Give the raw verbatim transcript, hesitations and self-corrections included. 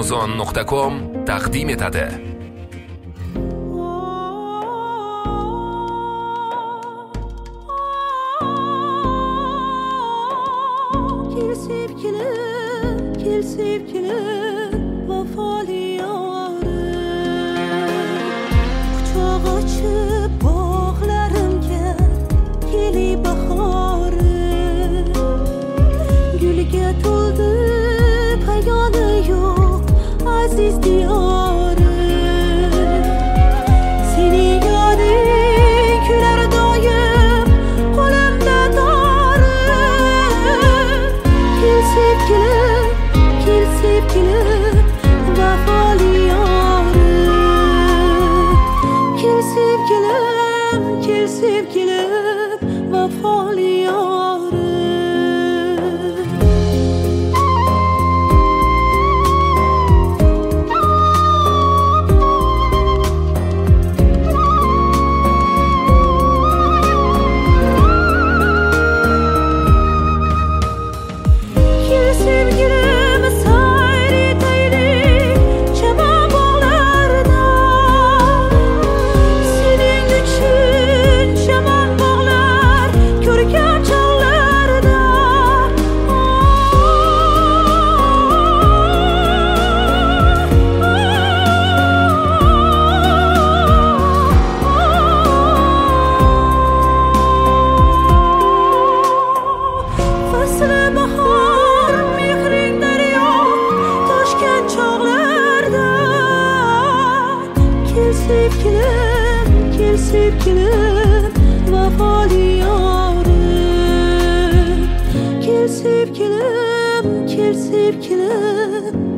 amazon nuqta com taqdim etadi. Kel sevgilim, kel sevgilim, vafoli yarim. Quchoq ochib bog'larimga keli bahorim. Gulga to'ldi payoni yo'q aziz diyorim. Seni yoding kular doim qo'limda dorim. Kel sevgilim, kel sevgilim, vafoli yorim. Kel sevgilim, kel sevgilim, vafoli yorim. Kel sevgilim, sayr etaylik chaman bog'larda. Sening uchun chaman bog'lar ko'rkam chog'larda. Fasli bahor mehring daryo toshgan chog'larda. Kel sevgilim, kel sevgilim, vafoli yorim. Kel sevgilim, kel sevgilim,